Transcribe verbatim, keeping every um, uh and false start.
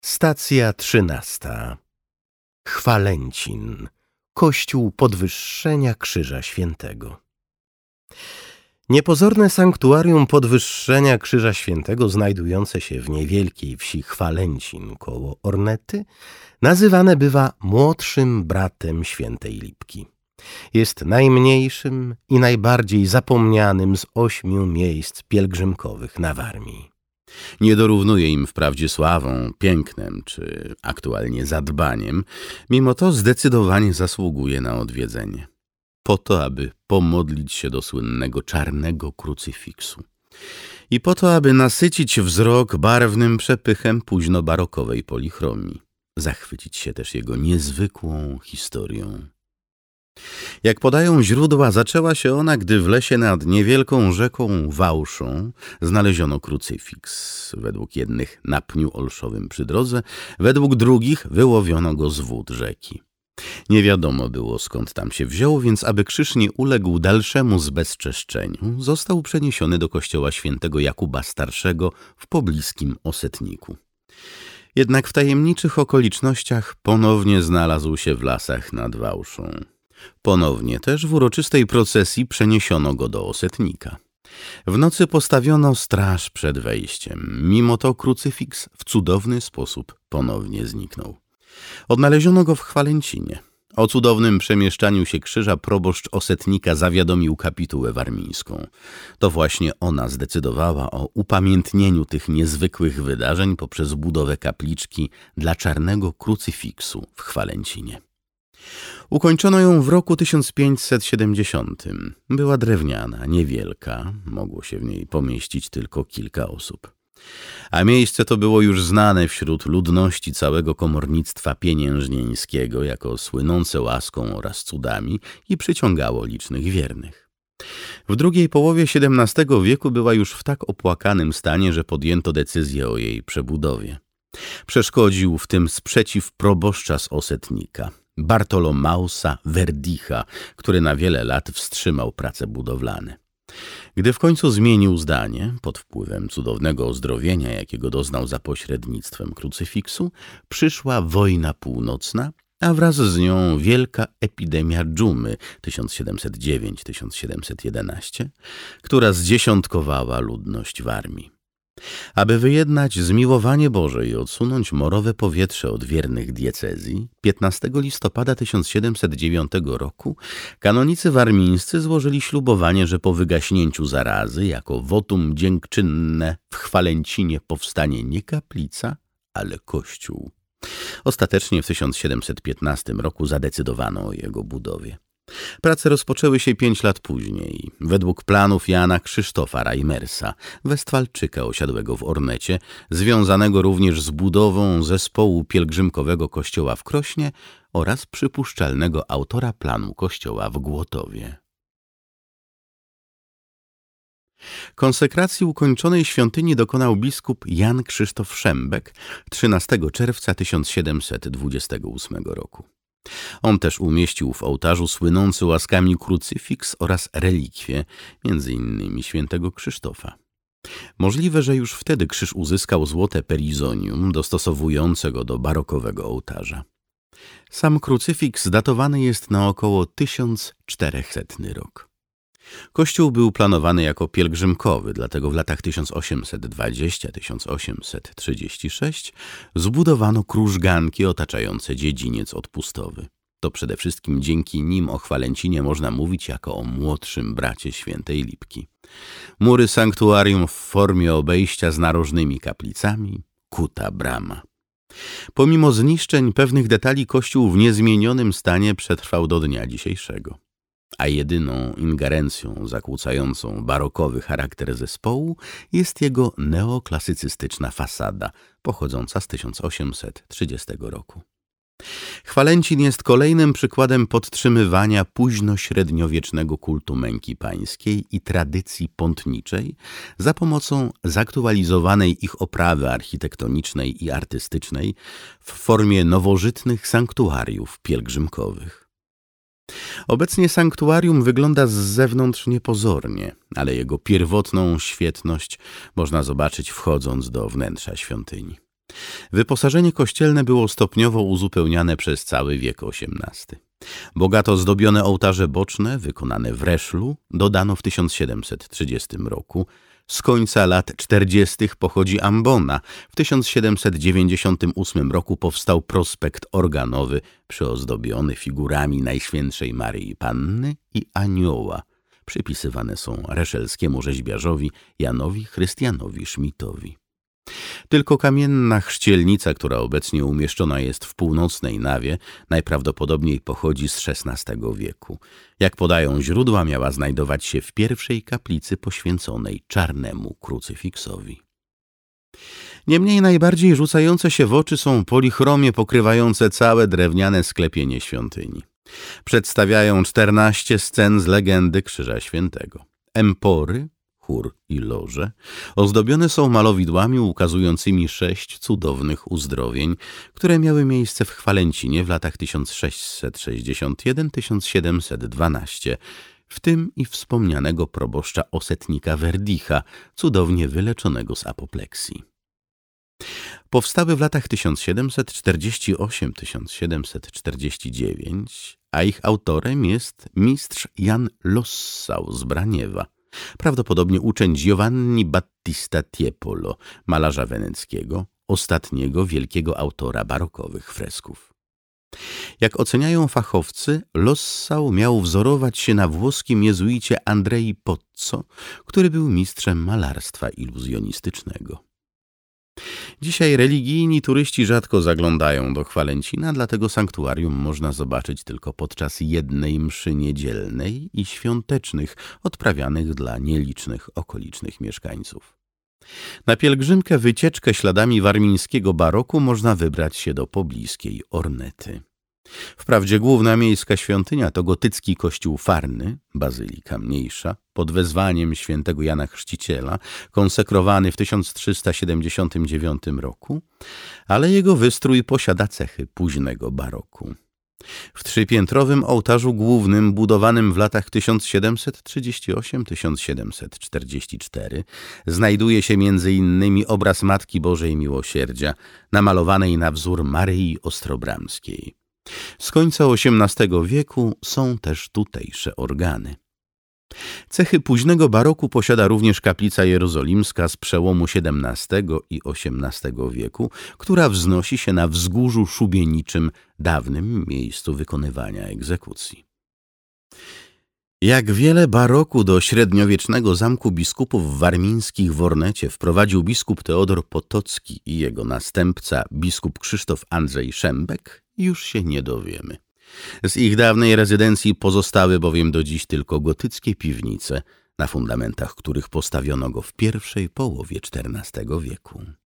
Stacja trzynasta. Chwalęcin. Kościół Podwyższenia Krzyża Świętego. Niepozorne sanktuarium Podwyższenia Krzyża Świętego, znajdujące się w niewielkiej wsi Chwalęcin koło Ornety, nazywane bywa młodszym bratem Świętej Lipki. Jest najmniejszym i najbardziej zapomnianym z ośmiu miejsc pielgrzymkowych na Warmii. Nie dorównuje im wprawdzie sławą, pięknem czy aktualnie zadbaniem, mimo to zdecydowanie zasługuje na odwiedzenie. Po to, aby pomodlić się do słynnego czarnego krucyfiksu. I po to, aby nasycić wzrok barwnym przepychem późnobarokowej polichromii. Zachwycić się też jego niezwykłą historią. Jak podają źródła, zaczęła się ona, gdy w lesie nad niewielką rzeką Wałszą znaleziono krucyfiks. Według jednych na pniu olszowym przy drodze, według drugich wyłowiono go z wód rzeki. Nie wiadomo było, skąd tam się wziął, więc aby krzyż nie uległ dalszemu zbezczeszczeniu, został przeniesiony do kościoła świętego Jakuba Starszego w pobliskim Osetniku. Jednak w tajemniczych okolicznościach ponownie znalazł się w lasach nad Wałszą. Ponownie też w uroczystej procesji przeniesiono go do Osetnika. W nocy postawiono straż przed wejściem. Mimo to krucyfiks w cudowny sposób ponownie zniknął. Odnaleziono go w Chwalęcinie. O cudownym przemieszczaniu się krzyża proboszcz Osetnika zawiadomił kapitułę warmińską. To właśnie ona zdecydowała o upamiętnieniu tych niezwykłych wydarzeń poprzez budowę kapliczki dla czarnego krucyfiksu w Chwalęcinie. Ukończono ją w roku tysiąc pięćset siedemdziesiątym. Była drewniana, niewielka, mogło się w niej pomieścić tylko kilka osób. A miejsce to było już znane wśród ludności całego komornictwa pieniężnieńskiego jako słynące łaską oraz cudami i przyciągało licznych wiernych. W drugiej połowie siedemnastego wieku była już w tak opłakanym stanie, że podjęto decyzję o jej przebudowie. Przeszkodził w tym sprzeciw proboszcza z Osetnika, Bartolomausa Verdicha, który na wiele lat wstrzymał prace budowlane. Gdy w końcu zmienił zdanie, pod wpływem cudownego ozdrowienia, jakiego doznał za pośrednictwem krucyfiksu, przyszła wojna północna, a wraz z nią wielka epidemia dżumy tysiąc siedemset dziewięć do tysiąc siedemset jedenaście, która zdziesiątkowała ludność Warmii. Aby wyjednać zmiłowanie Boże i odsunąć morowe powietrze od wiernych diecezji, piętnastego listopada tysiąc siedemset dziewiątego roku kanonicy warmińscy złożyli ślubowanie, że po wygaśnięciu zarazy jako wotum dziękczynne w Chwalęcinie powstanie nie kaplica, ale kościół. Ostatecznie w tysiąc siedemset piętnastym roku zadecydowano o jego budowie. Prace rozpoczęły się pięć lat później, według planów Jana Krzysztofa Reimersa, Westfalczyka osiadłego w Ornecie, związanego również z budową zespołu pielgrzymkowego kościoła w Krośnie oraz przypuszczalnego autora planu kościoła w Głotowie. Konsekracji ukończonej świątyni dokonał biskup Jan Krzysztof Szembek trzynastego czerwca tysiąc siedemset dwudziestego ósmego roku. On też umieścił w ołtarzu słynący łaskami krucyfiks oraz relikwie, między innymi świętego Krzysztofa. Możliwe, że już wtedy krzyż uzyskał złote perizonium dostosowujące go do barokowego ołtarza. Sam krucyfiks datowany jest na około tysiąc czterysta rok. Kościół był planowany jako pielgrzymkowy, dlatego w latach tysiąc osiemset dwudziestym do tysiąc osiemset trzydziestego szóstego zbudowano krużganki otaczające dziedziniec odpustowy. To przede wszystkim dzięki nim o Chwalęcinie można mówić jako o młodszym bracie Świętej Lipki. Mury sanktuarium w formie obejścia z narożnymi kaplicami, kuta brama. Pomimo zniszczeń pewnych detali kościół w niezmienionym stanie przetrwał do dnia dzisiejszego. A jedyną ingerencją zakłócającą barokowy charakter zespołu jest jego neoklasycystyczna fasada, pochodząca z tysiąc osiemset trzydziestego roku. Chwalęcin jest kolejnym przykładem podtrzymywania późnośredniowiecznego kultu męki pańskiej i tradycji pątniczej za pomocą zaktualizowanej ich oprawy architektonicznej i artystycznej w formie nowożytnych sanktuariów pielgrzymkowych. Obecnie sanktuarium wygląda z zewnątrz niepozornie, ale jego pierwotną świetność można zobaczyć wchodząc do wnętrza świątyni. Wyposażenie kościelne było stopniowo uzupełniane przez cały wiek osiemnasty. Bogato zdobione ołtarze boczne, wykonane w Reszlu, dodano w tysiąc siedemset trzydziestym roku. Z końca lat czterdziestych pochodzi ambona. W tysiąc siedemset dziewięćdziesiątym ósmym roku powstał prospekt organowy, przyozdobiony figurami Najświętszej Maryi Panny i Anioła. Przypisywane są reszelskiemu rzeźbiarzowi Janowi Chrystianowi Schmidtowi. Tylko kamienna chrzcielnica, która obecnie umieszczona jest w północnej nawie, najprawdopodobniej pochodzi z szesnastego wieku. Jak podają źródła, miała znajdować się w pierwszej kaplicy poświęconej czarnemu krucyfiksowi. Niemniej najbardziej rzucające się w oczy są polichromie pokrywające całe drewniane sklepienie świątyni. Przedstawiają czternaście scen z legendy Krzyża Świętego. Empory, chór i loże ozdobione są malowidłami ukazującymi sześć cudownych uzdrowień, które miały miejsce w Chwalęcinie w latach tysiąc sześćset sześćdziesiąt jeden do tysiąc siedemset dwanaście, w tym i wspomnianego proboszcza osetnika Werdicha, cudownie wyleczonego z apopleksji. Powstały w latach tysiąc siedemset czterdziestym ósmym do tysiąc siedemset czterdziestego dziewiątego, a ich autorem jest mistrz Jan Lossau z Braniewa, prawdopodobnie uczeń Giovanni Battista Tiepolo, malarza weneckiego, ostatniego wielkiego autora barokowych fresków. Jak oceniają fachowcy, Lossau miał wzorować się na włoskim jezuicie Andrei Pozzo, który był mistrzem malarstwa iluzjonistycznego. Dzisiaj religijni turyści rzadko zaglądają do Chwalęcina, dlatego sanktuarium można zobaczyć tylko podczas jednej mszy niedzielnej i świątecznych, odprawianych dla nielicznych okolicznych mieszkańców. Na pielgrzymkę wycieczkę śladami warmińskiego baroku można wybrać się do pobliskiej Ornety. Wprawdzie główna miejska świątynia to gotycki kościół farny, bazylika mniejsza, pod wezwaniem świętego Jana Chrzciciela, konsekrowany w tysiąc trzysta siedemdziesiątym dziewiątym roku, ale jego wystrój posiada cechy późnego baroku. W trzypiętrowym ołtarzu głównym, budowanym w latach tysiąc siedemset trzydziesty ósmy do tysiąc siedemset czterdziestego czwartego, znajduje się między innymi obraz Matki Bożej Miłosierdzia, namalowanej na wzór Maryi Ostrobramskiej. Z końca osiemnastego wieku są też tutejsze organy. Cechy późnego baroku posiada również kaplica jerozolimska z przełomu siedemnastego i osiemnastego wieku, która wznosi się na wzgórzu szubieniczym, dawnym miejscu wykonywania egzekucji. Jak wiele baroku do średniowiecznego zamku biskupów warmińskich w Ornecie wprowadził biskup Teodor Potocki i jego następca biskup Krzysztof Andrzej Szembek, już się nie dowiemy. Z ich dawnej rezydencji pozostały bowiem do dziś tylko gotyckie piwnice, na fundamentach których postawiono go w pierwszej połowie czternastego wieku.